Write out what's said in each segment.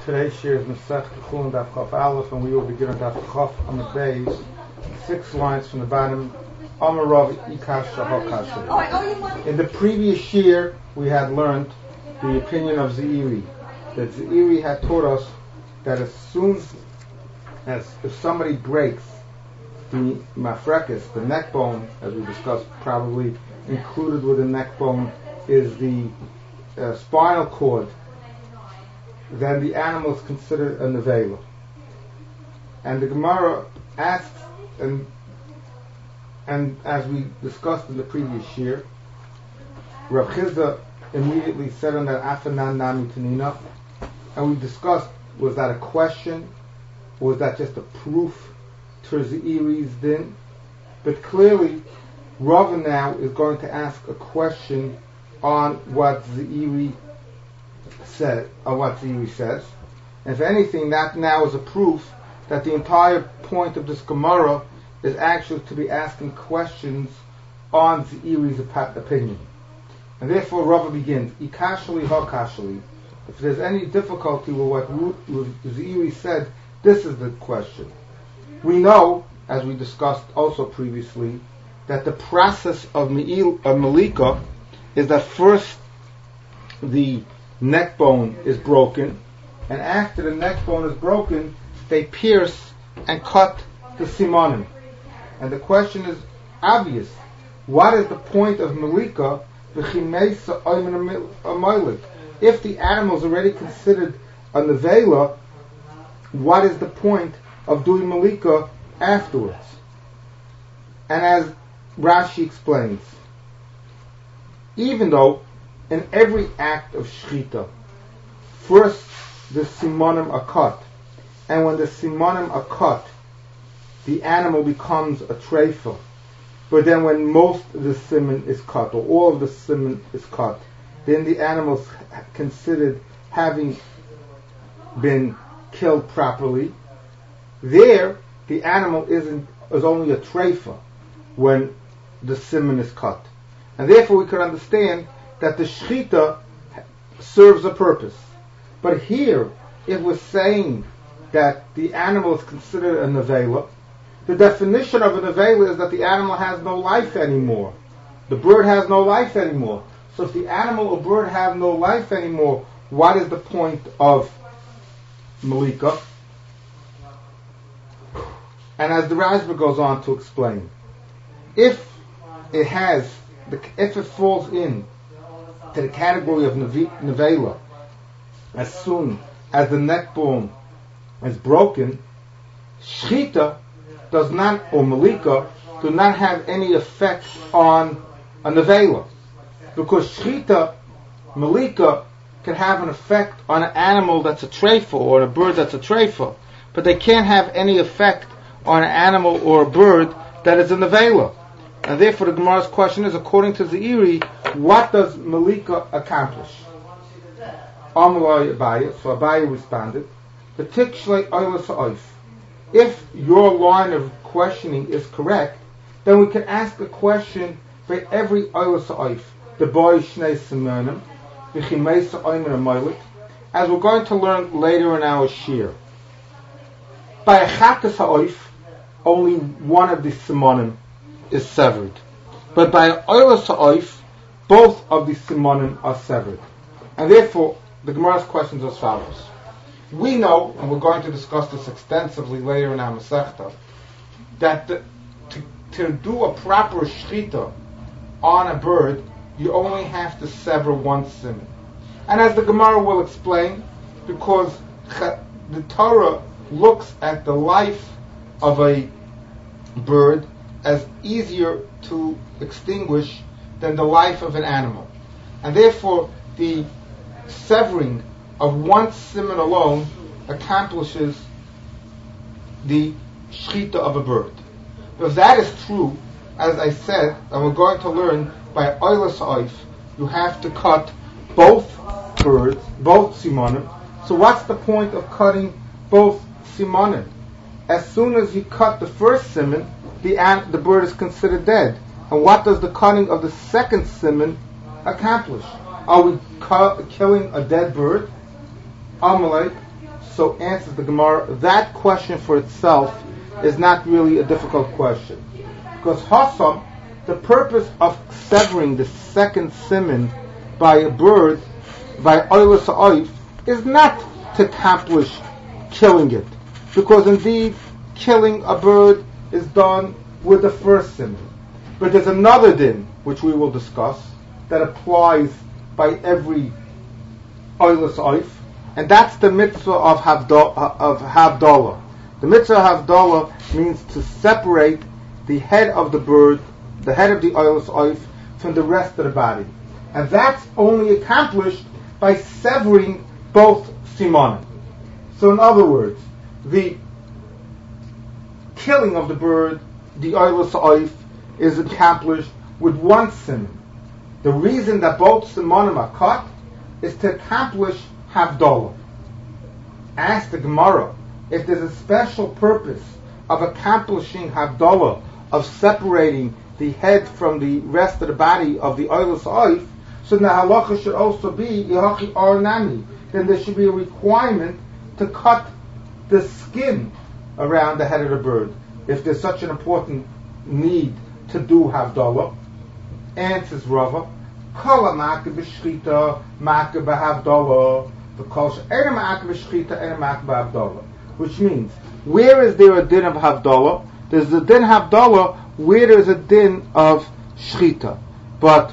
Today's share is Masech Chulin Daf Chaf Aleph, and we will begin on Daf Chaf on the base, 6 lines from the bottom. Amarav Ikash Shahakash. In the previous year, we had learned the opinion of Zeiri, that Zeiri had taught us that as soon as if somebody breaks the mafrekis, the neck bone, as we discussed, probably included with the neck bone is the spinal cord, then the animal is considered a nevela. And the Gemara asks, and as we discussed in the previous year, Rav Chizda immediately said on that Afanan Nami Tanina, and we discussed, was that a question, or was that just a proof to Zeiri's din? But clearly, Rava now is going to ask a question on what Zeiri said, or what Zeiri says. And if anything, that now is a proof that the entire point of this Gemara is actually to be asking questions on Zeiri's opinion. And therefore Rava begins, Ikashali ha-kashali. If there's any difficulty with what Zeiri said, this is the question. We know, as we discussed also previously, that the process of Malika is that first the neck bone is broken, and after the neck bone is broken, they pierce and cut the simonim. And the question is obvious. What is the point of Malika? If the animal is already considered a nevela, what is the point of doing Malika afterwards? And as Rashi explains, even though in every act of shchita, first the simonim are cut, and when the simonim are cut, the animal becomes a treifa. But then when most of the simon is cut, or all of the simon is cut, then the animal is considered having been killed properly. There, the animal is only a treifa when the simon is cut. And therefore we could understand that the shchita serves a purpose. But here, if we're saying that the animal is considered a nevela, the definition of a nevela is that the animal has no life anymore. The bird has no life anymore. So if the animal or bird have no life anymore, what is the point of Malika? And as the Rashba goes on to explain, if it falls in to the category of nevela, as soon as the neck bone is broken, shchita does not, or Malika, do not have any effect on a nevela. Because shchita, Malika, can have an effect on an animal that's a treifa, or a bird that's a treifa, but they can't have any effect on an animal or a bird that is a nevela. And therefore the Gemara's question is, according to Zeiri, what does Malika accomplish? Amalai Abaye, so Abaye responded, the tikshlei oilas ha'oif. If your line of questioning is correct, then we can ask a question for every oilas ha'oif. The boy shnei simonim, v'chimeisa oimer amolik, as we're going to learn later in our shir. By a chakas ha'oif, only one of the simonim is severed. But by oilas ha'oif, both of the simonim are severed. And therefore, the Gemara's questions are as follows. We know, and we're going to discuss this extensively later in our Masechta, that to do a proper shchita on a bird, you only have to sever one simon. And as the Gemara will explain, because the Torah looks at the life of a bird as easier to extinguish than the life of an animal. And therefore, the severing of one simon alone accomplishes the shchita of a bird. If that is true, as I said, and we're going to learn, by oilas ha'oif, you have to cut both birds, both simonim. So what's the point of cutting both simonim? As soon as you cut the first simon, the bird is considered dead. And what does the cutting of the second simon accomplish? Are we killing a dead bird? Amalek, So answers the Gemara, that question for itself is not really a difficult question. Because Hassam, the purpose of severing the second siman by a bird, by Oilus Ha'oif, is not to accomplish killing it. Because indeed, killing a bird is done with the first siman. But there's another din, which we will discuss, that applies by every Oilus Ha'oif, and that's the mitzvah of Havdalah. The mitzvah of Havdalah means to separate the head of the bird, the head of the Oilus Ha'oif, from the rest of the body. And that's only accomplished by severing both simanim. So in other words, the killing of the bird, the Oilus Ha'oif, is accomplished with one siman. The reason that both simanim are cut is to accomplish Havdalah. Ask the Gemara if there's a special purpose of accomplishing Havdalah, of separating the head from the rest of the body of the Oilus Ha'oif, so the halacha should also be Yehachi Ar Nami. Then there should be a requirement to cut the skin around the head of the bird, if there's such an important need to do Havdalah. Answers Rava, Kol ha'makeh b'shchita, makeh b'havdalah, v'kol she'eina makeh b'shchita, eina makeh b'havdalah. Which means, where is there a din of Havdalah? There's a din Havdalah where there's a din of shchita. But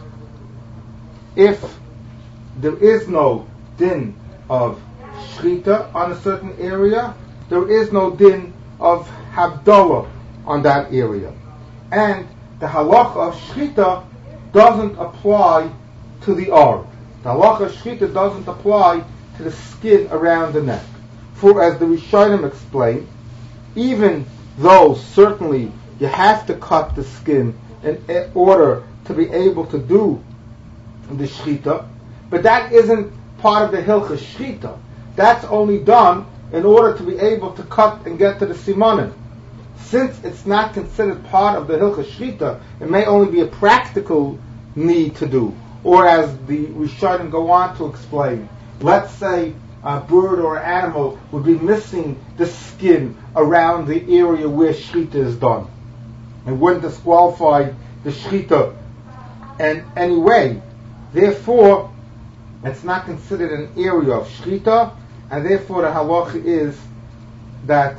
if there is no din of shchita on a certain area, there is no din of Havdalah on that area. And the halacha of shchita doesn't apply to the arm. The halacha of shchita doesn't apply to the skin around the neck. For as the Rishonim explain, even though certainly you have to cut the skin in order to be able to do the shchita, but that isn't part of the hilchah shchita. That's only done in order to be able to cut and get to the simanim. Since it's not considered part of the hilchah shchita, it may only be a practical need to do. Or as the Rishonim go on to explain, let's say a bird or animal would be missing the skin around the area where shchita is done. It wouldn't disqualify the shchita in any way. Therefore, it's not considered an area of shchita, and therefore the halacha is that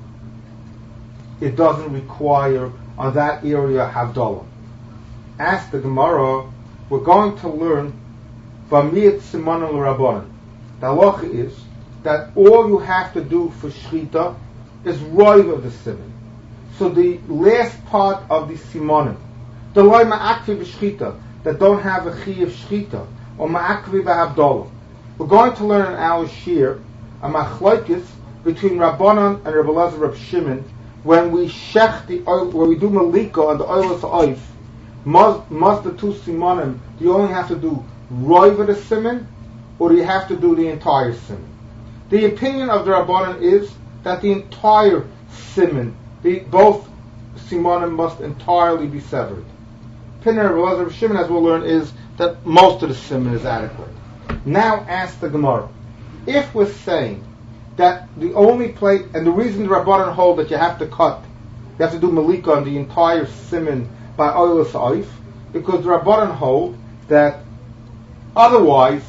it doesn't require on that area Havdalah. Ask the Gemara, we're going to learn V'miyat Simanim L'Rabbanan. The halacha is that all you have to do for shchita is roiv of the siman. So the last part of the simanim, the loy ma'akvi b'shchita, that don't have a chi of shchita, or ma'akvi b'havdalah. We're going to learn in our shir a machlokes between Rabbanan and Rabbi Elazar Reb Shimon when we shech the oil, when we do malika on the Oilus Ha'oif. Must the two simanim, do you only have to do roiv of the siman, or do you have to do the entire siman? The opinion of the Rabbanan is that the entire siman, both simanim must entirely be severed. Opinion of Rabbi Elazar Shimon, as we'll learn, is that most of the siman is adequate. Now ask the Gemara, if we're saying that the only place, and the reason the Rabbanan hold that you have to cut, you have to do malika on the entire siman by Oilus Ha'oif, because the Rabbanan hold that otherwise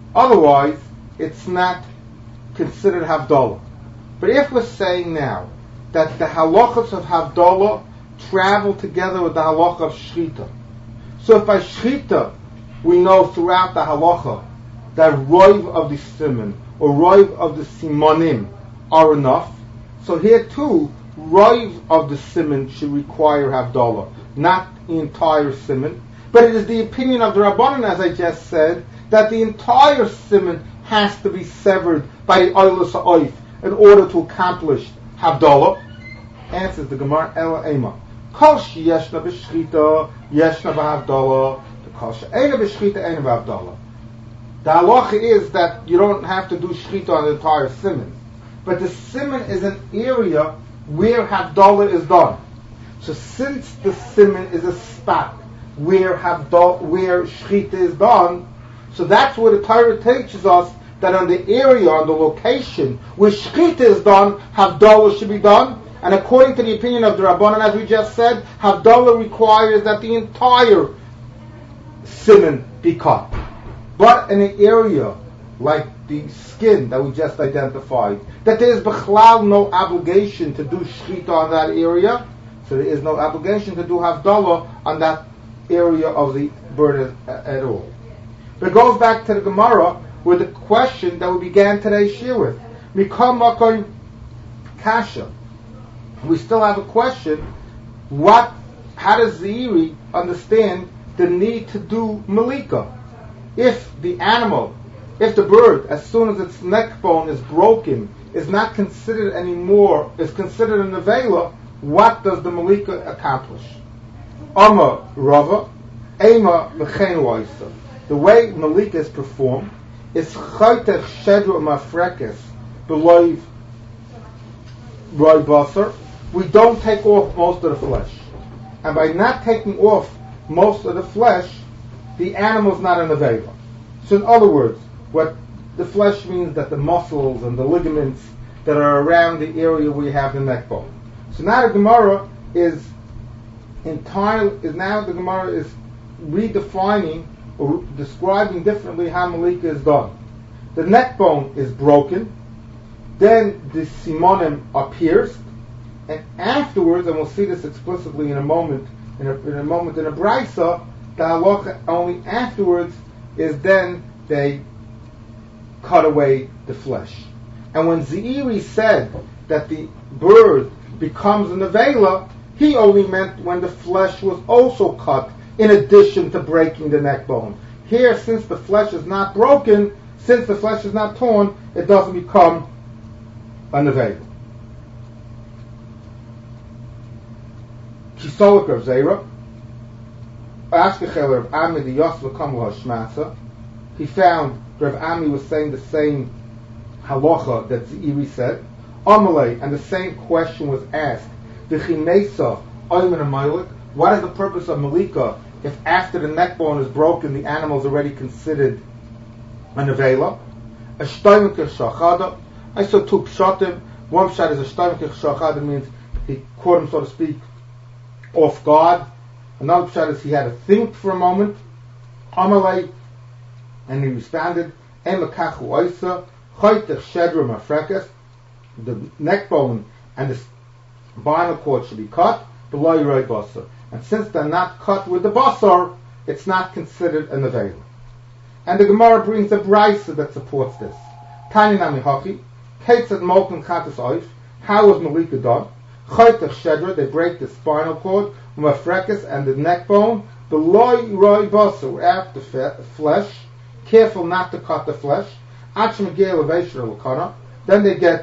it's not considered Havdalah. But if we're saying now that the halachas of Havdalah travel together with the halacha of shchita, so if by shchita we know throughout the halacha that roiv of the siman or roiv of the simanim are enough, so here too roiv of the siman should require Havdalah, not the entire siman. But it is the opinion of the Rabbanan, as I just said, that the entire siman has to be severed by Oilus Ha'oif in order to accomplish Havdalah. Answers the Gemara, Ela Ema. Kol sheyeshna b'shchita, yeshna b'havdalah. Kol she'eina b'shchita, eina b'havdalah. The halacha is that you don't have to do shchita on the entire siman. But the siman is an area where Havdalah is done. So since the siman is a spot where shchita is done, so that's where the Torah teaches us that on the area, on the location where shechita is done, havdalah should be done. And according to the opinion of the Rabbanan, as we just said, havdalah requires that the entire siman be cut. But in an area like the skin that we just identified, that there is b'chlal no obligation to do shechita on that area, so there is no obligation to do havdalah on that area of the bird at all. But it goes back to the Gemara with the question that we began today's shir with. Mikam makom kasha. We still have a question. How does Zeiri understand the need to do malika? If the bird, as soon as its neck bone is broken, is not considered anymore, is considered a nevela, what does the malika accomplish? Ama Rava, Ema Mechen Waisa. The way malika is performed is chaytech shedru mafrekes below roy basar. We don't take off most of the flesh, and by not taking off most of the flesh, the animal is not an aveva. So, in other words, what the flesh means that the muscles and the ligaments that are around the area where you have the neck bone. So now the Gemara is redefining or describing differently how malika is done. The neck bone is broken, then the simonim are pierced, and afterwards, and we'll see this explicitly in a moment in a brisa, the halacha only afterwards is then they cut away the flesh. And when Zeiri said that the bird becomes a nevela, he only meant when the flesh was also cut in addition to breaking the neck bone. Here, since the flesh is not broken, since the flesh is not torn, it doesn't become a nevela. Kisolik of Zera, Ashkechel Rav Ami the Yosva Kamla Shmatza. He found Rav Ami was saying the same halacha that Zeiri said. Amalei, and the same question was asked. V'chimesa oymen amaylik. What is the purpose of malika if after the neck bone is broken, the animal is already considered a nevela? A shtoimik shachada. I saw two pshatim. One pshat is a shtoimik shachada, means he caught him, so to speak, off guard. Another pshat is he had to think for a moment. Amalei, and he responded, Emakachu oisa chaytech shedra mafrekes. The neck bone and the spinal cord should be cut below your basar. And since they're not cut with the basar, it's not considered a nevela. And the Gemara brings a brisa that supports this. Tani nami hachi, keitzad molten chatas oif. How was malika done? Chaytech shedra, they break the spinal cord, mafrekes, and the neck bone below your basar, at the flesh. Careful not to cut the flesh. Achim elevation of lakana. Then they get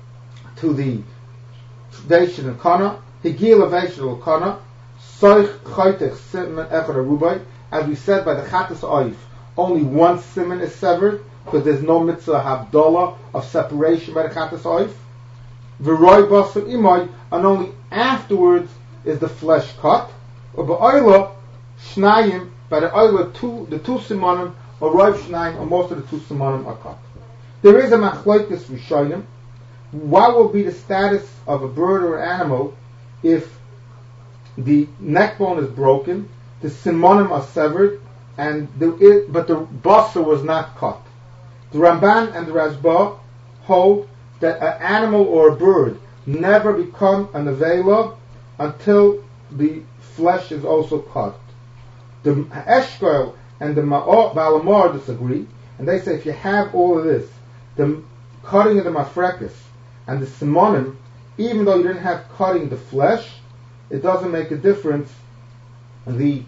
to the foundation and kana, higi elevation of kana, soich chaytech simen echad arubai. As we said by the chatas oif, only one simen is severed because there's no mitzvah havdalah of separation by the chatas oif. V'roi basar imai, and only afterwards is the flesh cut. Or ba'oila shnayim, by the oila the two simonim, or roiv shnayim, or most of the two simonim are cut. There is a machlokes rishonim. What will be the status of a bird or animal if the neck bone is broken, the simonim are severed, but the basar was not cut? The Ramban and the Rashba hold that an animal or a bird never become a nevela until the flesh is also cut. The Eshkol and the Balamar disagree, and they say if you have all of this, the cutting of the mafrekes and the simonim, even though you didn't have cutting the flesh, it doesn't make a difference. The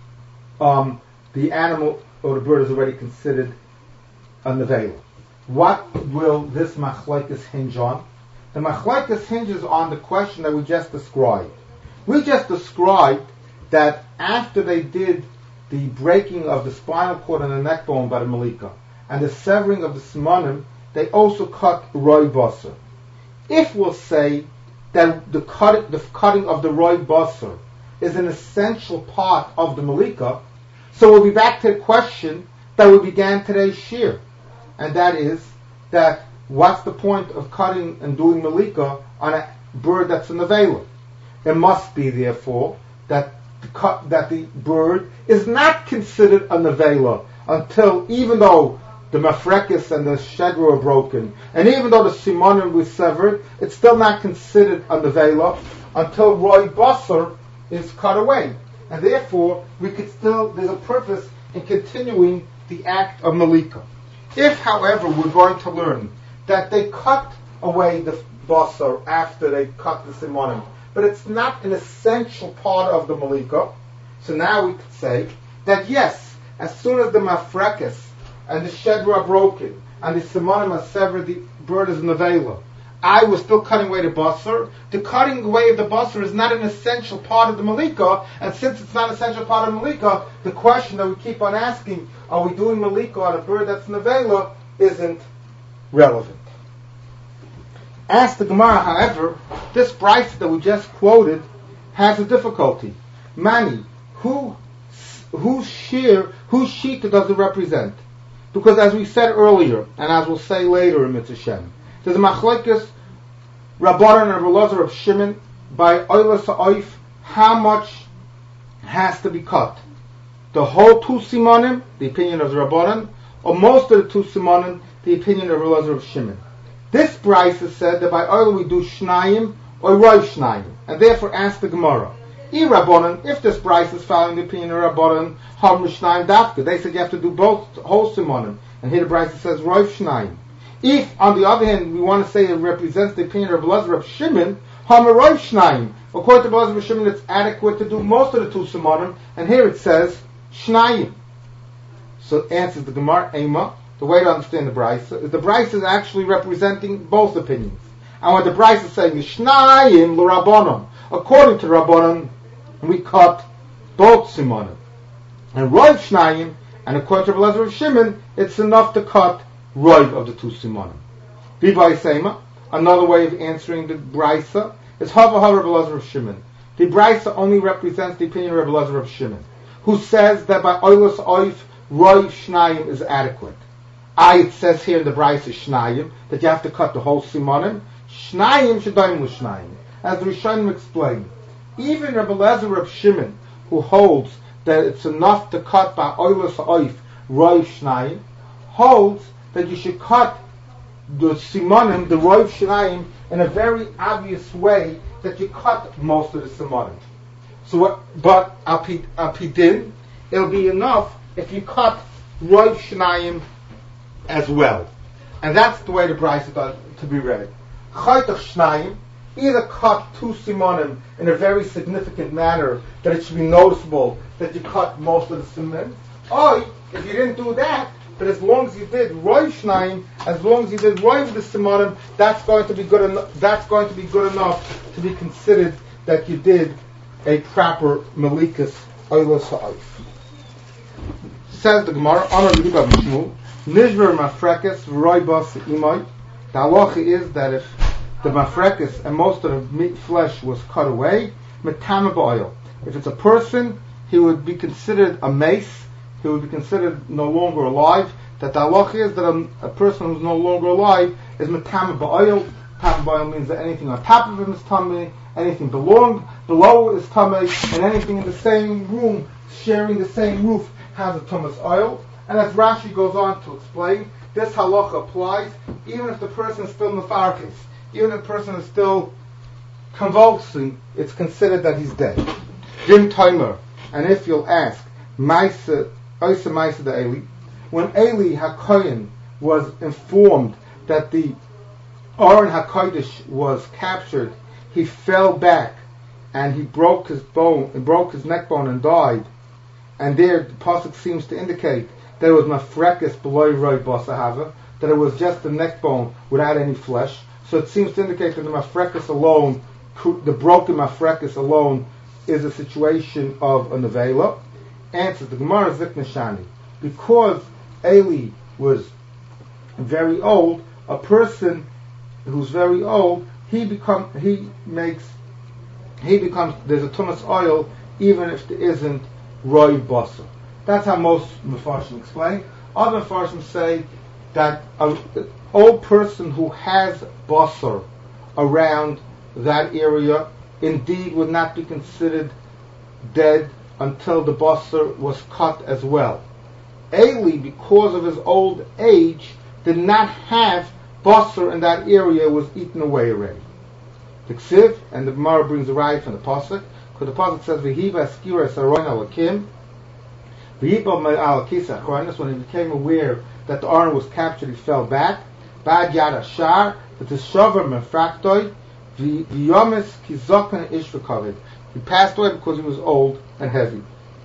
animal or the bird is already considered a nevela. What will this machlokes hinge on? The machlokes hinges on the question that we just described. We just described that after they did the breaking of the spinal cord and the neck bone by the malika and the severing of the simonim, they also cut roy basar. If we'll say that the cutting of the roy basar is an essential part of the malika, so we'll be back to the question that we began today's shir. and that is that what's the point of cutting and doing malika on a bird that's a nevela? It must be, therefore, that the bird is not considered a nevela until, even though the mafrekis and the shedra are broken, and even though the simonim was severed, it's still not considered a nevela until roi basar is cut away. And therefore, there's a purpose in continuing the act of malika. If, however, we're going to learn that they cut away the basar after they cut the simonim, but it's not an essential part of the malika, so now we could say that yes, as soon as the mafrekis and the shedra are broken and the simonim are severed, the bird is nevela. I was still cutting away the basar. The cutting away of the basar is not an essential part of the malika, and since it's not an essential part of the malika, the question that we keep on asking, are we doing malika on a bird that's nevela, isn't relevant. Ask the Gemara, however, this brisa that we just quoted has a difficulty. Mani, whose shita does it represent? Because as we said earlier, and as we'll say later in Mitzvah Shem, there's a machlekes Rabbanan and Elazar of Shimon by Oilas Ha'oif, how much has to be cut? The whole two simonim, the opinion of the Rabbanan, or most of the two simonim, the opinion of Elazar of Shimon. This brisa said that by oil we do shnayim or roiv shnayim, and therefore ask the Gemara, Rabbanan, if this brisa is following the opinion of Rabbanan, ham shnayim dafka. They said you have to do both whole simonim, and here the brisa says roiv shnayim. If, on the other hand, we want to say it represents the opinion of Elazar of Shimon, ham roiv shnayim. According to Elazar of Shimon, it's adequate to do most of the two simonim, and here it says shnayim. So answers the Gemara, Ema. The way to understand the brisa is the brisa is actually representing both opinions. And what the brisa is saying is Shnayim l'Rabbanon. According to Rabbanon, we cut both simonim. And Roiv Shnayim, and according to Elazar of Shimon, it's enough to cut Roiv of the two simonim. Bivai Seima, another way of answering the brisa is Hava Hava Elazar of Shimon. The brisa only represents the opinion of Elazar of Shimon, who says that by Oilos Oif, Roiv Shnayim is adequate. It says here in the brisa Shnayim that you have to cut the whole simonim. Shnayim shadayim l'shnayim. As the Rishonim explained, even Rabbi Elazar of Shimon, who holds that it's enough to cut by oilos oif roiv shnayim, holds that you should cut the simonim, the roiv shnayim, in a very obvious way that you cut most of the simonim. But al pidin, it'll be enough if you cut roiv shnayim as well. And that's the way the brisa does to be read. Chaytach shnayim, either cut two simonim in a very significant manner that it should be noticeable that you cut most of the simonim, or if you didn't do that, but as long as you did roiv shnayim, as long as you did roiv the simonim, that's going to be good enough. That's going to be good enough to be considered that you did a proper malikas oilos ha'oif. Says the Gemara, Amar L'Ribav Mishmul, Nishver mafrekes v'roibas imay. The halacha is that if the mafrekes and most of the meat flesh was cut away, metama ba'oil. If it's a person, he would be considered a mace. He would be considered no longer alive. That the halacha is that a person who's no longer alive is metama ba'oil. Metama ba'oil means that anything on top of him is tamei, anything below is tamei, and anything in the same room, sharing the same roof, has a tumas oil. And as Rashi goes on to explain, this halacha applies even if the person is still mefarkes, even if the person is still convulsing, it's considered that he's dead. Jim Timer, and if you'll ask, Maisa the Eli, when Eli HaKoyin was informed that the Aron HaKodesh was captured, he fell back and he broke his neck bone and died. And there the pasuk seems to indicate that it was mafrekes below roi basahava, that it was just the neck bone without any flesh. So it seems to indicate that the mafrekes alone, the broken mafrekes alone, is a situation of a nevela. Answers the Gemara Zikna Shani. Because Eli was very old, a person who's very old, he becomes there's a tumas oil even if there isn't roi basa. That's how most Mefarshim explain. Other Mefarshim say that an old person who has basar around that area indeed would not be considered dead until the basar was cut as well. Eli, because of his old age, did not have basar in that area, was eaten away already. The Ksiv, and the Gemara brings a raya from the Pasuk, because the Pasuk says, V'hiva skira saron alakim, v'hiva me'al kisa achronis, when he became aware that the Aron was captured, he fell back, bad yad ashar, v'tishover mefraktoi, v'yomis kizokan ish v'kovid. He passed away because he was old and heavy.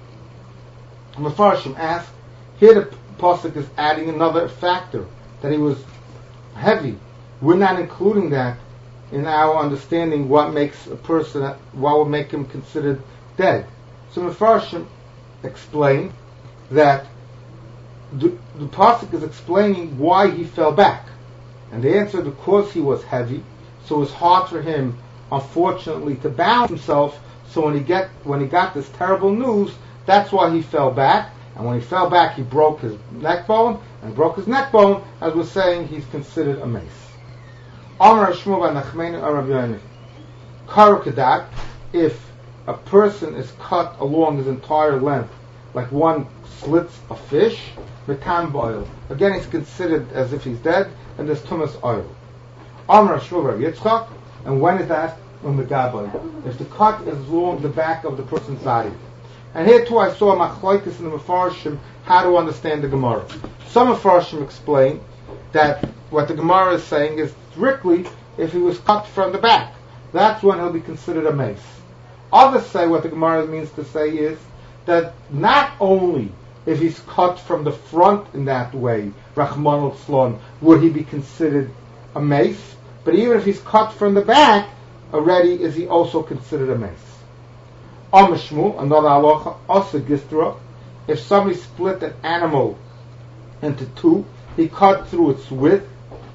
Mefarshim asked, here the Pasuk is adding another factor, that he was heavy. We're not including that in our understanding what makes a person, what would make him considered dead. So Mefarshim explained that the Pasuk is explaining why he fell back. And they answered because he was heavy, so it was hard for him, unfortunately, to balance himself. So when he got this terrible news, that's why he fell back. And when he fell back, he broke his neck bone, and broke his neck bone, as we're saying, he's considered a mace. Amar Shmuel ben Nachmani Amar Rabbi Yonasan. If a person is cut along his entire length, like one slits a fish, metam b'oil. Again, it's considered as if he's dead, and there's tumas oil. Amar Shmuel ben Yitzchak, and when is that? When the gaboy. If the cut is along the back of the person's body. And here too I saw a machlokes in the Mefarshim how to understand the Gemara. Some Mefarshim explain that what the Gemara is saying is strictly if he was cut from the back. That's when he'll be considered a mace. Others say what the Gemara means to say is that not only if he's cut from the front in that way, Rachman al-Tzlon, would he be considered a mace, but even if he's cut from the back, already is he also considered a mace. Amishmu, another halacha, also gistra, if somebody split an animal into two, he cut through its width,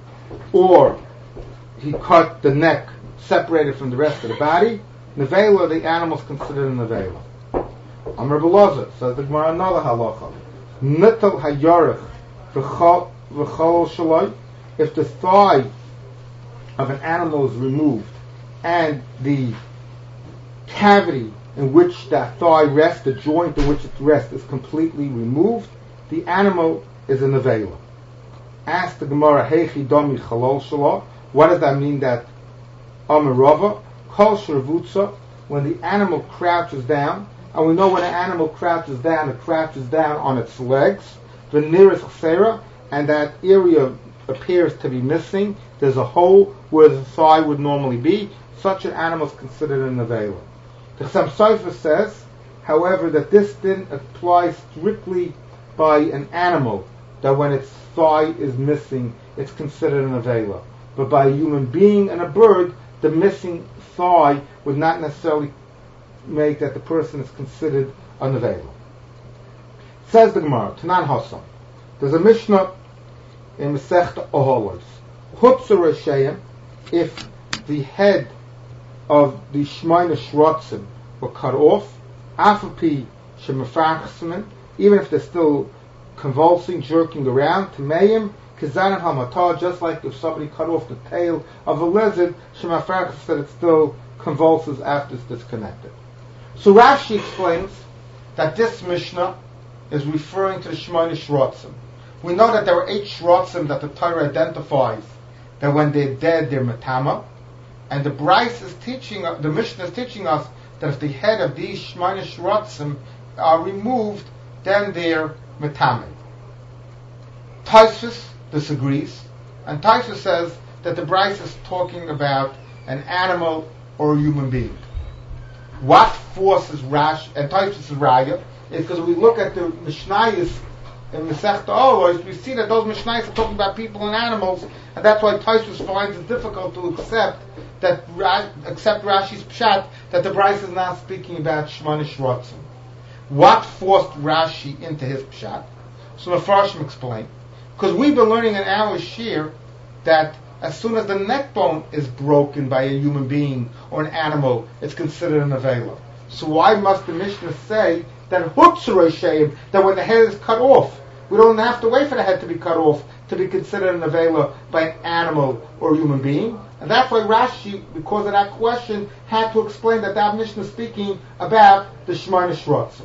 or he cut the neck separated from the rest of the body, nevela, the animal is considered a nevela. Amar Belazar, says the Gemara, another halacha, nital hayarech v'chol shaloi, if the thigh of an animal is removed, and the cavity in which that thigh rests, the joint in which it rests, is completely removed, the animal is a nevela. Ask the Gemara, Heichi domi chalol shalo, what does that mean that Amarava, kol shervutza, when the animal crouches down, and we know when an animal crouches down, it crouches down on its legs, the nearest chsera, and that area appears to be missing, there's a hole where the thigh would normally be, such an animal is considered a nevela. The Chassam Sofer says, however, that this didn't apply strictly by an animal, that when its thigh is missing, it's considered an nevela. But by a human being and a bird, the missing thigh would not necessarily make that the person is considered a nevela. Says the Gemara, Tanan Hassam, there's a Mishnah in Masechta Oholos, Hutzur Resheim, if the head of the Shemaina Shrotzim were cut off, Afapi Shemafachsman, even if they're still convulsing, jerking around, Tameim, Kizanan Hamatah, just like if somebody cut off the tail of a lizard, Shemafachs, that it still convulses after it's disconnected. So Rashi explains that this Mishnah is referring to the Shemaina Shrotzim. We know that there are 8 Shrotzim that the Torah identifies that when they're dead, they're Matama. And the Bryce is teaching, the Mishnah is teaching us that if the head of these Shemaina Shrotzim are removed, then they're Matame. Tosfos disagrees, and Tosfos says that the Bryce is talking about an animal or a human being. What forces Rash and Tosfos' Raya is because we look at the Mishnayos in Masechta Olos, we see that those Mishnayos are talking about people and animals, and that's why Tosfos finds it difficult to accept Rashi's pshat that the Bryce is not speaking about Shemaina Shrotzim. What forced Rashi into his pshat? So Mefarshim explained, because we've been learning in our shir that as soon as the neck bone is broken by a human being or an animal, it's considered an nevela. So why must the Mishnah say that Hutzur Resheim, that when the head is cut off, we don't have to wait for the head to be cut off to be considered an avela by an animal or human being. And that's why Rashi, because of that question, had to explain that that Mishnah is speaking about the Shemona Shrotzim.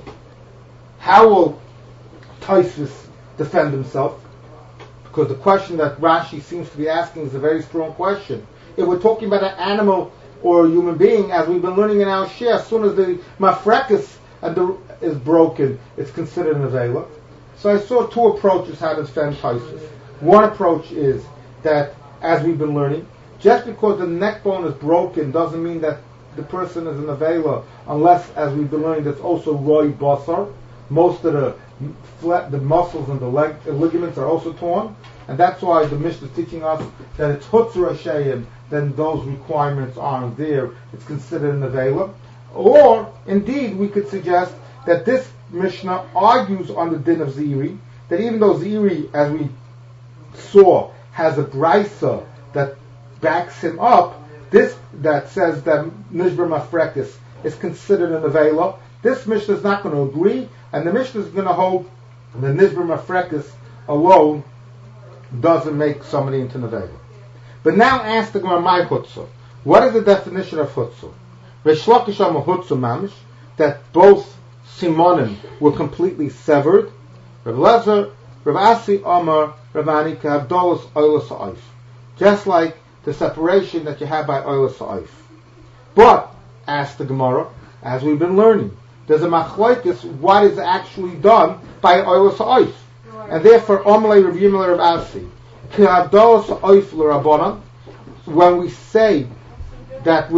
How will Tosfos defend himself? Because the question that Rashi seems to be asking is a very strong question. If we're talking about an animal or a human being, as we've been learning in our share, as soon as the mafrekas is broken, it's considered an avela. So I saw two approaches how to defend Tosfos. One approach is that, as we've been learning, just because the neck bone is broken doesn't mean that the person is an avela, unless, as we've been learning, there's also roi basar. Most of the muscles and the ligaments are also torn, and that's why the Mishnah is teaching us that it's hutzur hashayim, then those requirements aren't there. It's considered an avela. Or, indeed, we could suggest that this Mishnah argues on the din of Ziri, that even though Ziri, as we saw, has a brisa that backs him up, this that says that Nishbar Mafrekis is considered an avela, this Mishnah is not going to agree, and the Mishnah is going to hold that Nishbar Mafrekis alone doesn't make somebody into an avela. But now ask the Gemara, my Hutzah. What is the definition of Hutzah? Reish Lakish Amar Hutzah Mamish, that both Simonim were completely severed. Rav Lezer, Rav Asi Amar, Rav Ani K'Havdolos Oilas Ha'if. Just like the separation that you have by Oilas Ha'if. But, ask the Gemara, as we've been learning, there's a machlokes what is actually done by Oilas Ha'if. And therefore, Omelei Rav Yimel Rav Asi, K'Havdolos Ha'if L'Rabbanan, when we say that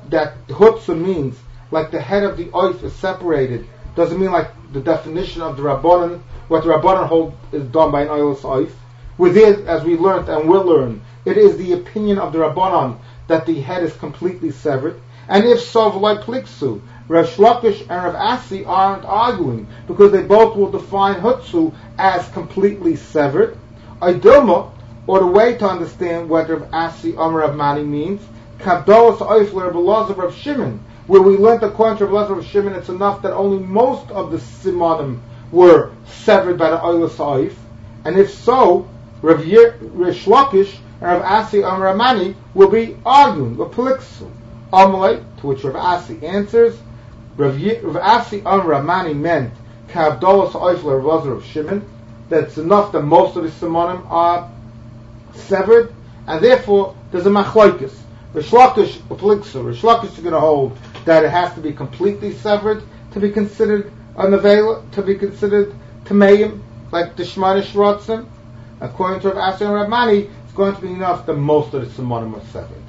Hutzah means like the head of the oif is separated, doesn't mean like the definition of the Rabbanan, what the Rabbanan hold is done by an oilus oif. Within, as we learned and will learn, it is the opinion of the Rabbanan that the head is completely severed. And if so, v'loi pliksu, Rav Shlokish and Rav Asi aren't arguing, because they both will define Hutzah as completely severed. Idilma, or the way to understand what Rav Asi Amar Rav Mani means, Kavdolos Oif Rav Elazar Rav Shimon, where we learned according to Rav Elazar Rav Shimon, it's enough that only most of the Simonim were severed by the Oilus Oif. And if so, Rav Shlokish and Rav Asi Amar Rav Mani will be arguing, or Peliksu. Amalei, to which Rav Asi answers, Rav Asi Amar Rav Mani meant Kavdolos Oif Rav Elazar Rav Shimon, that it's enough that most of the Simonim are severed, and therefore there's a machlokes. Rish Lakish is going to hold that it has to be completely severed to be considered an avela, to be considered tameim, like the Shemona Shrotzim. According to Rav Asi and Rav Mani, it's going to be enough that most of the Simonim are severed.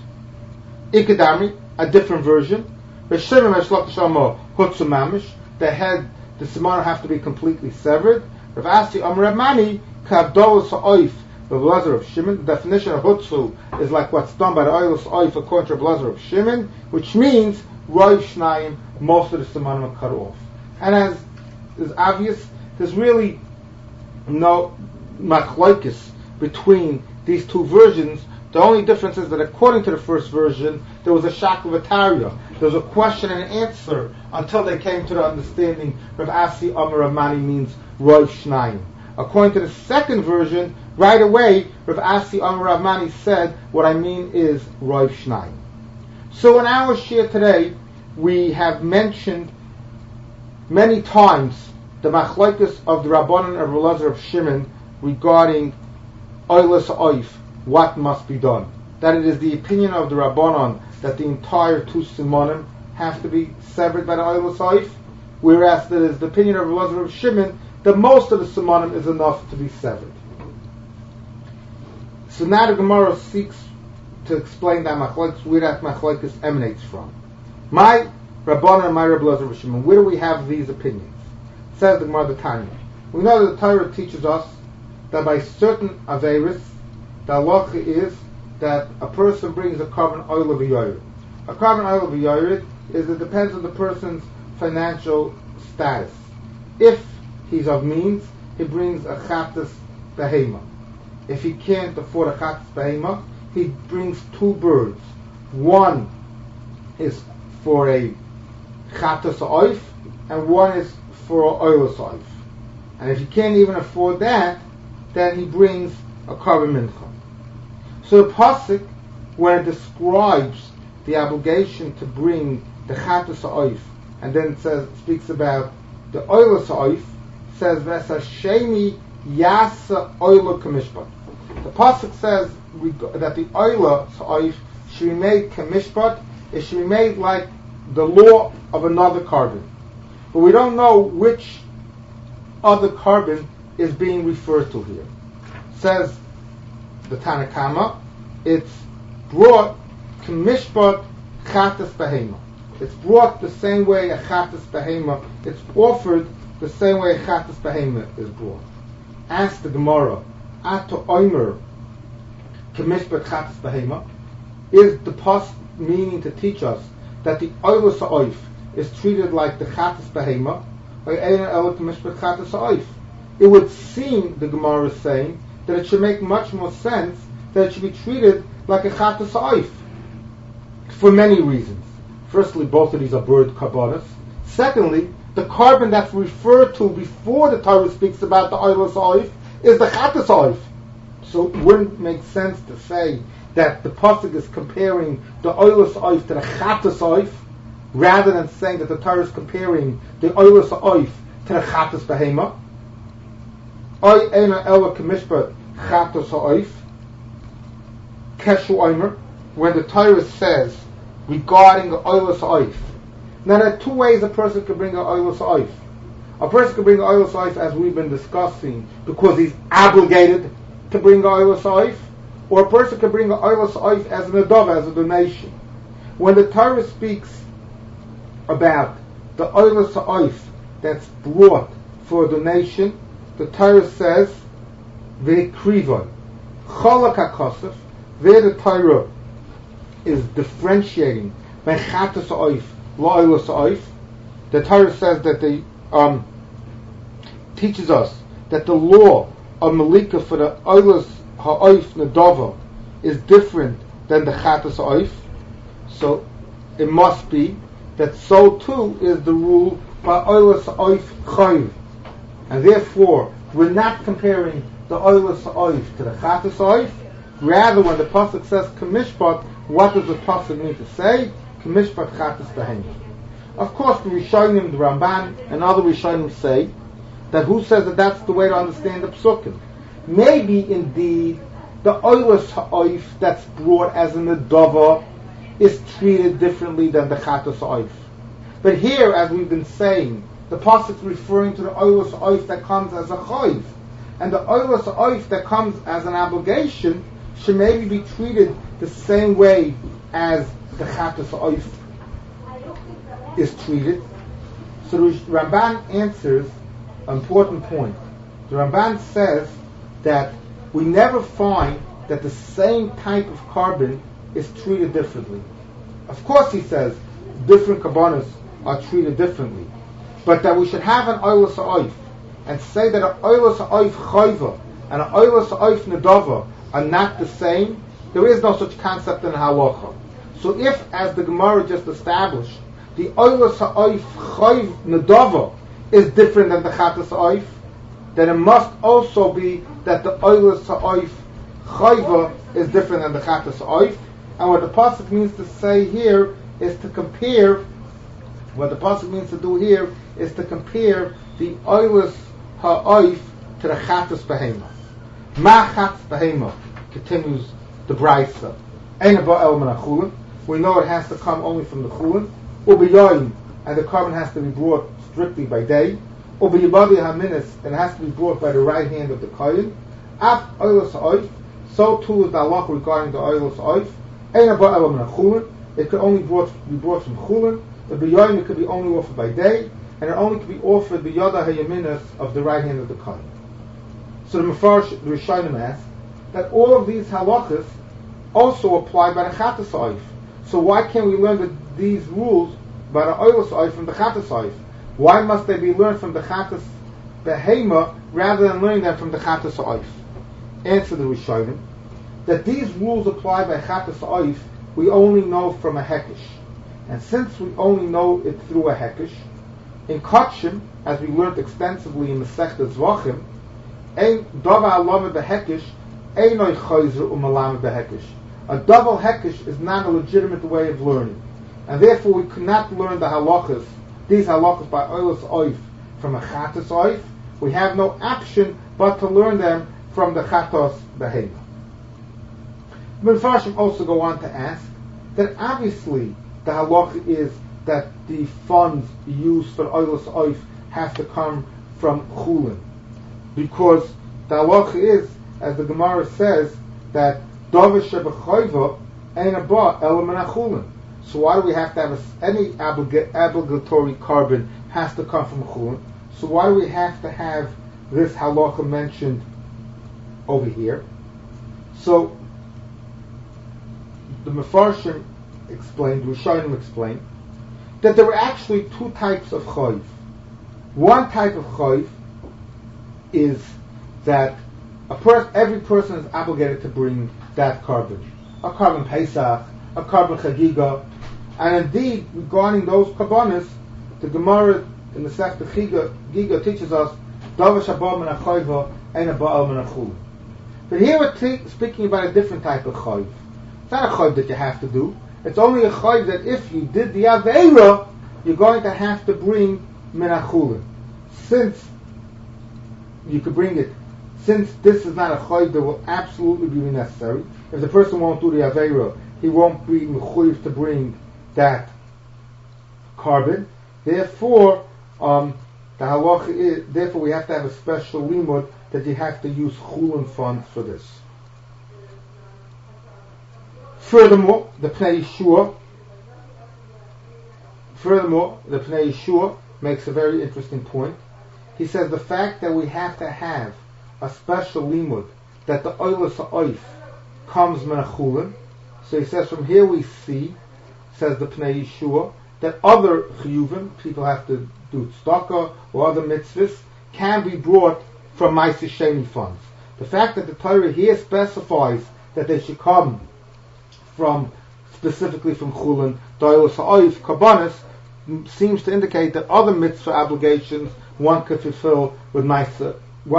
Ikadami, a different version. Rish Shimon Rish Lakish Amar Hutzah Mamish, the head, the Simonim have to be completely severed. Rav Asi Amar Rav Mani, Kavdolos Ha'oif, Rav Elazar of Shimon. The definition of Hutzah is like what's done by the Oilus Oif according to Rav Elazar of Shimon, which means Roi Shnayim, most of the Simonim are cut off. And as is obvious, there's really no machlokes between these two versions. The only difference is that according to the first version, there was a shaklavataria. There was a question and answer until they came to the understanding Rav Asi Amar Rav Mani means Roi Shnayim. According to the second version, right away, Rav Asi Amar Rav Mani said, what I mean is Roi Shnayim. So in our share today, we have mentioned many times the machlokes of the Rabbanan of Rav Elazar of Shimon regarding Oilus Oif, what must be done. That it is the opinion of the Rabbanan that the entire two Simonim have to be severed by the Oilus Oif, whereas it is the opinion of Rav Elazar of Shimon that most of the Simonim is enough to be severed. So now the Gemara seeks to explain that machlokes, where that machlokes emanates from. My Rabbanan and my Rav Elazar of Shimon, where do we have these opinions? Says the Gemara the Tanya. We know that the Torah teaches us that by certain averis, the halacha is that a person brings a carbon oil of a yored. A carbon oil of a yored is it depends on the person's financial status. If he's of means, he brings a chatas behema. If he can't afford a chatas behema, he brings two birds. One is for a chatas oif, and one is for an oilus oif. And if he can't even afford that, then he brings a Korban Mincha. So the pasuk, when it describes the obligation to bring the Chatas Ha'oif, and then speaks about the Oila Ha'oif, says V'esashemi Yasa Oila Kamishpat. The pasuk says that the Oila Ha'oif should be made Kamishpat. It should be made like the law of another carbon. But we don't know which other carbon is being referred to here. Says the Tanakama, it's brought Kamishpat Chatas Behema. It's brought the same way a Chatas Behema, it's offered the same way a Chatas Behema is brought. Ask the Gemara, Ato Omer Kamishpat Chatas Behema, is the pasuk meaning to teach us that the Oilus Ha'oif is treated like the Chatas Behema, or Ein El Kamishpat Chatas Ha'oif? It would seem, the Gemara is saying, that it should make much more sense that it should be treated like a Chatas Ha'oif, for many reasons. Firstly, both of these are bird karbanos. Secondly, the carbon that's referred to before the Torah speaks about the Oilus Ha'oif is the Chatas Ha'oif. So it wouldn't make sense to say that the pasuk is comparing the Oilus Ha'oif to the Chatas Ha'oif, rather than saying that the Torah is comparing the Oilus Ha'oif to the Chatas Behema. Oy Eina Ela Kamishpat Chatas Ha'oif Keshu Omer, when the Torah says regarding the Oilus Ha'oif. Now there are two ways a person can bring an Oilus Ha'oif. A person can bring an Oilus Ha'oif, as we've been discussing, because he's obligated to bring an Oilus Ha'oif, or a person can bring an Oilus Ha'oif as an adava, as a donation. When the Torah speaks about the Oilus Ha'oif that's brought for a donation, the Torah says, Ve'krivon, Cholak HaKosef, there the Torah is differentiating by Chatas Ha'oif, La'oilus Ha'oif. The Torah says that they teaches us that the law of Malika for the Oilus Ha'oif Nadava is different than the Chatas Ha'oif. So it must be that so too is the rule by Oilus Ha'oif Chayiv. And therefore, we're not comparing the Oilus Ha'oif to the Chatas Ha'oif. Rather, when the pasuk says Kamishpat, what does the pasuk mean to say? Kamishpat Chatas Behema. Of course, the Rishonim, the Ramban, and other Rishonim say that who says that that's the way to understand the psukim? Maybe indeed the Oilus Ha'oif that's brought as an adava is treated differently than the Chatas Ha'oif. But here, as we've been saying, the pasuk is referring to the Oilus Ha'oif that comes as a chayiv, and the Oilus Ha'oif that comes as an obligation should maybe be treated the same way as the Chatas Ha'oif is treated. So the Ramban answers an important point. The Ramban says that we never find that the same type of carbon is treated differently. Of course, he says different carbonos are treated differently, but that we should have an Oilus Ha'oif and say that an Oilus Ha'oif Chayva and an Oilus Ha'oif Nedava are not the same. There is no such concept in halacha. So if, as the Gemara just established, the Oilus Ha'oif Chayv Nedava is different than the Chatas Ha'oif, then it must also be that the Oilus Ha'oif Chayva is different than the Chatas Ha'oif. And what the pasuk means to say here is to compare. What the pasuk means to do here is to compare the Oilus Ha'oif to the Chatas Behema. Ma Chatas Behema, continues the Brisa. Ein ba el min chulin. We know it has to come only from the chulin. Ubiyoyim, and the carbon has to be brought strictly by day. Ubiyibadi haminis, and it has to be brought by the right hand of the kohen. Af Oilus Ha'oif, so too is the halacha regarding the Oilus Ha'oif. Ein ba el min chulin. It could only be brought from chulin. The biyoyim, it could be only offered by day, and it only could be offered biyada hayaminas of the right hand of the kohen. So the Mefarsh, the Rishonim asks that all of these halachas also apply by the Chatas Ha'oif. So why can't we learn these rules by the Oilus Ha'oif from the Chatas Ha'oif? Why must they be learned from the Chatas Behema rather than learning them from the Chatas Ha'oif? Answer the Rishonim that these rules apply by Chatas Ha'oif we only know from a Hekesh. And since we only know it through a Hekesh, in Kotshim, as we learned extensively in the Masechta Zvachim, ein davar alama behekesh Einoi chayzer u'malam behekish. A double hekish is not a legitimate way of learning. And therefore we cannot learn the halachas, these halachas by oilos oif from a chatos oif. We have no option but to learn them from the chatos behema. Mefarshim also go on to ask that obviously the halacha is that the funds used for oilos oif have to come from chulin, because the halacha is, as the Gemara says, that davar shebechayva ein haba ela min chulin. So why do we have to have any obligatory carbon has to come from chulin? So why do we have to have this halacha mentioned over here? So the Mefarshim explained, Rishonim explained, that there were actually two types of chayv. One type of chayv is that every person is obligated to bring that carbon. A carbon Pesach, a carbon Chagiga, and indeed, regarding those karbanos, the Gemara in the Sefta Giga teaches us, Davar Shabbat min ha-chayva ein haba min ha-chulin. But here we're speaking about a different type of chayv. It's not a chayv that you have to do. It's only a chayv that if you did the aveira, you're going to have to bring min ha-chulin. Since you could bring it, since this is not a chayv that will absolutely be necessary, if the person won't do the aveira, he won't be mechuyev to bring that carbon. Therefore, the halacha is, therefore we have to have a special limud that you have to use chulin funds for this. Furthermore, the Pnei Yeshua makes a very interesting point. He says the fact that we have to have a special limud that the oilos ha'oif comes min chulin. So he says from here we see, says the Pnei Yeshua, that other chiyuvim, people have to do tzedakah or other mitzvahs, can be brought from Ma'aseh Sheni funds. The fact that the Torah here specifies that they should come from, specifically from chulin, doilos ha'oif, karbanos, seems to indicate that other mitzvah obligations one could fulfill with Ma'aseh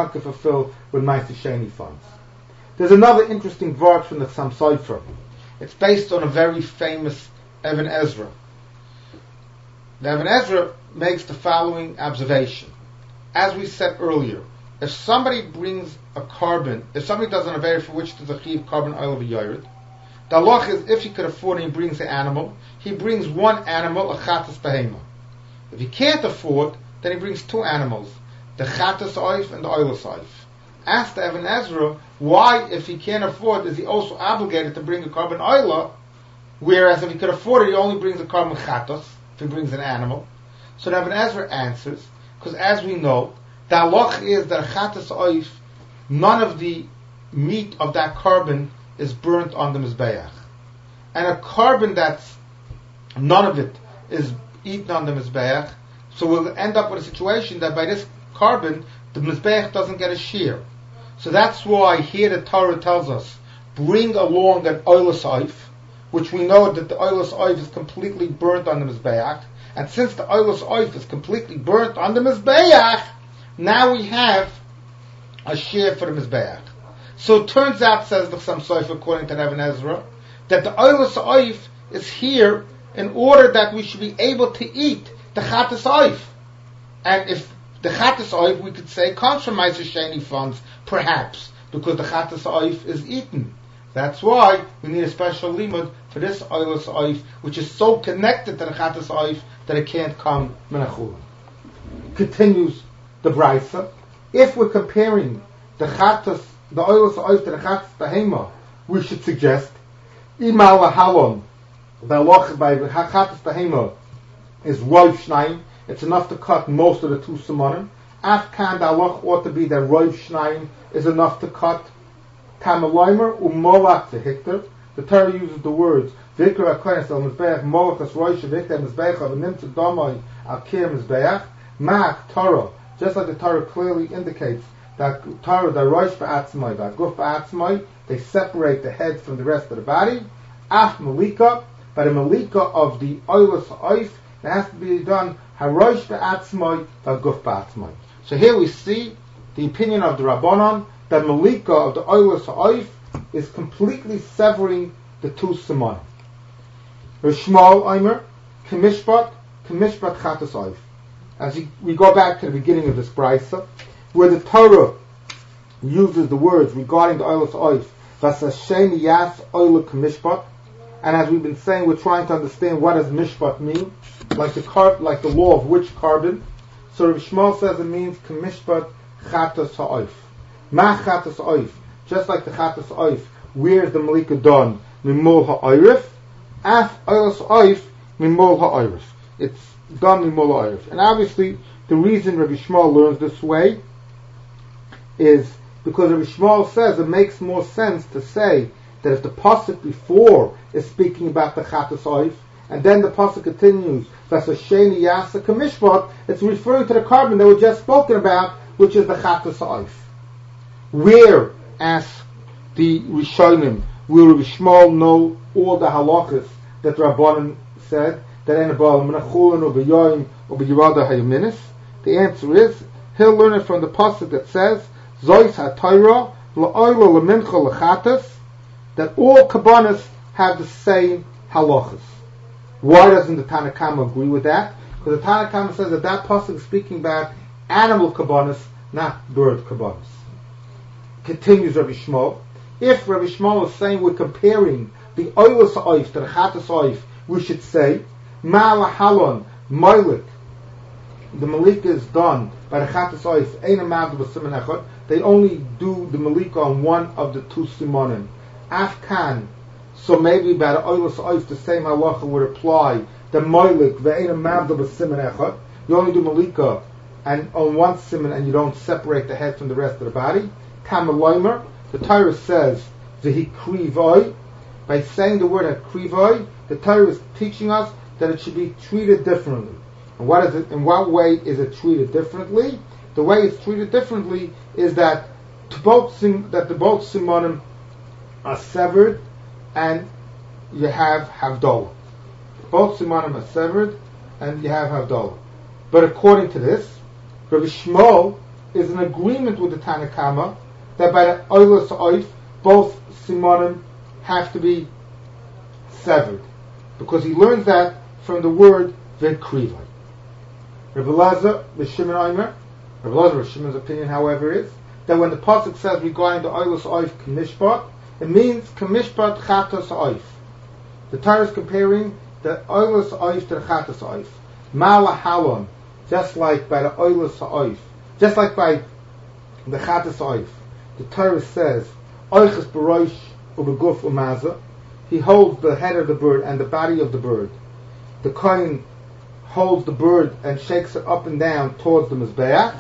Sheni funds. There's another interesting verse from the Chassam Sofer. It's based on a very famous Even Ezra. The Even Ezra makes the following observation. As we said earlier, if somebody brings a carbon, if somebody does an aveira for which there's a chiv carbon oil of a yared, the halach is if he could afford it, he brings an animal. He brings one animal, a chatas behema. If he can't afford, then he brings two animals, the chatas oif and the oilos oif. Ask the Even Ezra, why, if he can't afford, is he also obligated to bring a carbon oila, whereas if he could afford it, he only brings a carbon chatos, if he brings an animal. So the Even Ezra answers, because as we know, the halach is that a chatas oif, none of the meat of that carbon is burnt on the mizbeach. And a carbon that's, none of it is eaten on the mizbeach, so we'll end up with a situation that by this carbon, the mizbeach doesn't get a shear. So that's why here the Torah tells us, bring along an oilos oif, which we know that the oilos oif is completely burnt on the mizbeach, and since the oilos oif is completely burnt on the mizbeach, now we have a shear for the mizbeach. So it turns out, says the Chassam Sofer, according to Even Ezra, that the oilos oif is here in order that we should be able to eat the chatas oif. And if the chatas oif, we could say, comes from Ma'aseh Sheni funds, perhaps, because the chatas oif is eaten. That's why we need a special limud for this oilos oif, which is so connected to the chatas oif that it can't come min ha-chulin. Continues the Brisa. If we're comparing the oilos oif to the chatas behema, we should suggest imal lahalon, the halach by the chatas behema is roiv shnayim. It's enough to cut most of the two simonim. Afkan the halach ought to be that roiv shnayim is enough to cut tamaloimer umolach v'hikter. The Torah uses the words vikra akonis al mizbeach molachas roish v'hikter mizbeach of nimtz domai al kir mizbeach ma'ak Torah. Just like the Torah clearly indicates that Torah the roish ba'atzmai the guf ba'atzmai, they separate the head from the rest of the body. Af malika, by the malika of the oilos oif, it has to be done harosh ba'atzmai v'guf ba'atzmai. So here we see the opinion of the Rabbanon that Malika of the Oilus Ha'oif is completely severing the two Simonim. Rishmal Eimer, Kemishpat Chatas Oif. As we go back to the beginning of this brisa, where the Torah uses the words regarding the Oilus Oif, Vasashem Yas Oil Kemishpat, and as we've been saying, we're trying to understand what does Mishpat mean, like the law of which carbon. So Rav Shmuel says it means Kemishpat Chatas Ha'oif. Ma Chatas Oif, just like the Chatas Oif, where is the Malika done? Mimol Ha'oirif, Af Oilus Oif, Mimol Ha'oirif. It's done Mimol Ha'oirif. And obviously, the reason Rabbi Shmuel learns this way is because Rabbi Shmuel says it makes more sense to say that if the pasuk before is speaking about the Chatas Oif, and then the pasuk continues, Vasasheni Yasa Kamishpat, it's referring to the carbon that we just spoken about, which is the Chatas Oif. Where, as the Rishonim, will Rabbi Shmuel know all the halachas that Rabbanan said, that ain't about Menachulin or B'yoyim or B'yirada Hayaminis? The answer is, he'll learn it from the pasuk that says, Zois HaTorah La'oilo L'mincha L'chatas, that all kabbanas have the same halachas. Why doesn't the Tanna Kama agree with that? Because the Tanna Kama says that pasuk is speaking about animal kabbanas, not bird kabbanas. Continues Rabbi Shmuel. If Rabbi Shmuel is saying we're comparing the Oilus Ha'oif to the Chatas Ha'oif, we should say Ma'ala Halon Moilik. The Malika is done by the Chatas Ha'oif. Ein Amavdu B'Siman Echad. They only do the Malika on one of the two Simonim. Afkan. So maybe by the Oilus Ha'oif the same halacha would apply. The Moilik Ve'ein Amavdu B'Siman Echad. You only do Malika and on one Siman and you don't separate the head from the rest of the body. Tamaloimer. The Torah says Zehi Krivoi. By saying the word Krivoi, the Torah is teaching us that it should be treated differently. And what is it? In what way is it treated differently? The way it's treated differently is that the both simonim are severed, and you have havdalah. Both simonim are severed, and you have havdalah. But according to this, Rabbi Shmuel is in agreement with the Tanna Kama that by the Oilus Ha'oif, both simonim have to be severed, because he learns that from the word V'krivai. Rabbi Elazar B'Shimon Omer, Rabbi Elazar B'Shimon's opinion, however, is that when the pasuk says regarding the Oilus Ha'oif Kamishpat, it means Kamishpat Chatas Ha'oif. The Torah is comparing the Oilus Ha'oif to the Chatas Ha'oif. Ma'ala Halon, just like by the Oilus Ha'oif, just like by the Chatas Ha'oif, the Torah says Oiches B'roish U'B'guf U'Maza. He holds the head of the bird and the body of the bird. The Kohen holds the bird and shakes it up and down towards the Mizbeach.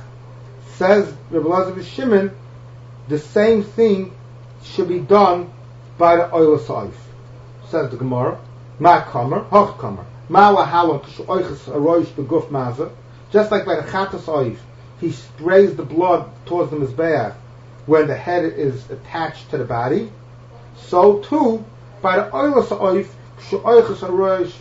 Says Rabbi Elazar B'Shimon, the same thing should be done by the Oilus Ha'oif. Says the Gemara, Ma Kamer, Hoch Kamer, Ma Lahalon K'Shoiches Aroish B'Guf Maza. Just like by the Chatas Ha'oif, he sprays the blood towards the Mizbeach when the head is attached to the body. So too, by the Oilus Ha'oif, K'Shoiches Aroish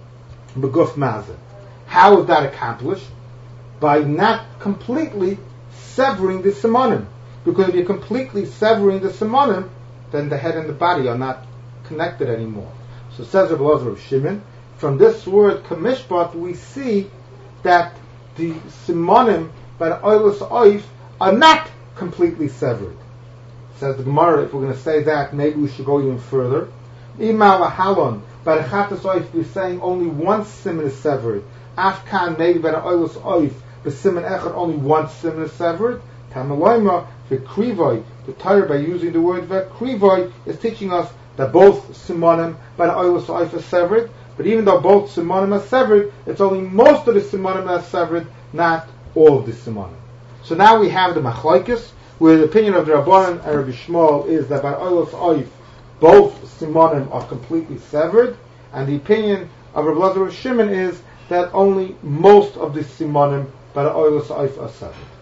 B'Guf Maza. How is that accomplished? By not completely severing the simonim. Because if you're completely severing the simonim, then the head and the body are not connected anymore. So says Rabbi Elazar of Shimon, from this word kamishpat we see that the simonim by the Oilus Ha'oif are not completely severed. Says the Gemara, if we're going to say that, maybe we should go even further. Imal halon, by the Chatas Ha'oif we're saying only one simon is severed. Afkan, maybe by the Oilus Ha'oif, the simon echad, only one simon is severed. Tamaloima, V'krivoi, the Torah by using the word V'krivoi is teaching us that both simonim by the Oilus Ha'oif are severed, but even though both simonim are severed, it's only most of the simonim that are severed, not all of the simonim. So now we have the machlokes, where the opinion of the Rabbanan and Rabbi Shmuel is that by Oilus Ha'oif, both simonim are completely severed, and the opinion of Rabbi Elazar of Shimon is that only most of the simonim by the Oilus Ha'oif are severed.